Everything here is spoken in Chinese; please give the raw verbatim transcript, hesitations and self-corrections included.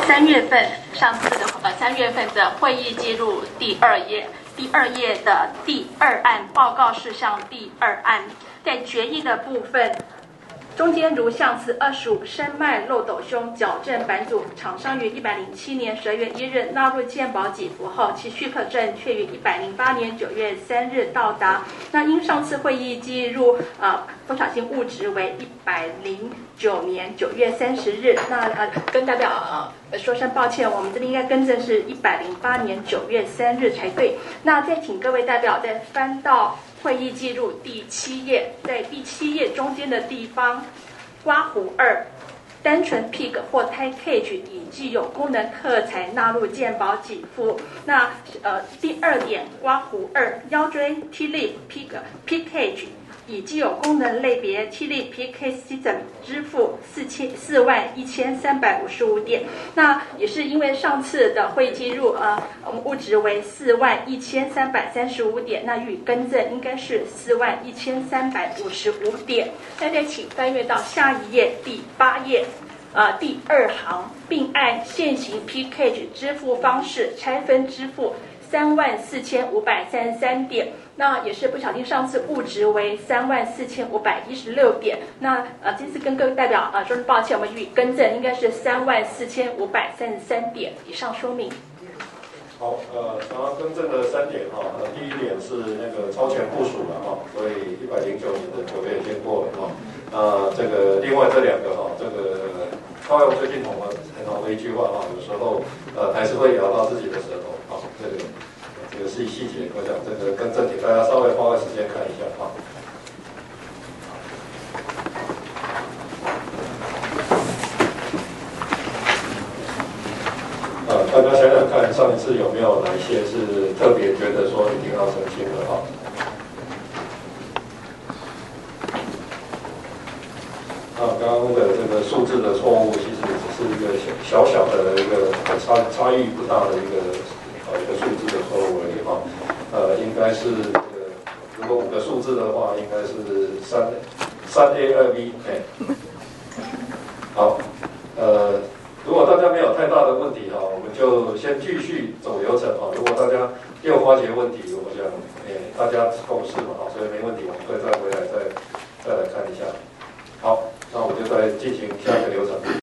三月份上次的呃三月份的会议记录第二页，第二页的第二案报告事项第二案，在决议的部分。中间如上次二十五深脉漏斗胸矫正版组，厂商于一百零七年十二月一日纳入健保给付后，其许可证却于一百零八年九月三日到达。那因上次会议记录呃不小心误植为一百零九年九月三十日，那呃跟代表呃说声抱歉，我们这边应该更正是一百零八年九月三日才对。那再请各位代表再翻到会议记录第七页，在第七页中间的地方，刮弧二，单纯 P I C 或胎 cage 以具有功能特才纳入健保给付。那呃第二点，刮弧二，腰椎 T-lip P I C P cage 以具有功能类别 T-lip P cage system 支付四千四万一千三百五十五点。那也是因为上次的会议记录呃我们误植为四万一千三百三十五点，那予以更正应该是四万一千三百五十五点。大家请翻阅到下一页第八页。呃，第二行，并按现行 P cage 支付方式拆分支付三万四千五百三十三点，那也是不小心上次误植为三万四千五百一十六点。那呃，这次跟各位代表呃说声抱歉，我们予以更正，应该是三万四千五百三十三点。以上说明。 好，呃，刚刚更正的三点哈，呃，第一点是那个超前部署了哈，所以一百零九年的九月已经过了哈。那这个另外这两个哈，这个靠用最近统合很好的一句话哈，有时候呃还是会咬到自己的舌头哈，这个这个是细节，我想这个更正，请大家稍微花个时间看一下哈。呃，大家想想看，上一次有没有哪一些是特别觉得说一定要澄清的哈？啊，刚刚的这个数字的错误，其实只是一个小小的一个差差异不大的一个呃一个数字的错误而已哈。呃，应该是这个如果五个数字的话，应该是三三 A 二 B 哎。好，呃。如果大家没有太大的问题哈，我们就先继续走流程哈。如果大家又发觉问题，我想诶大家共识嘛哈，所以没问题，我们会再回来再再来看一下。好，那我们就再进行下一个流程。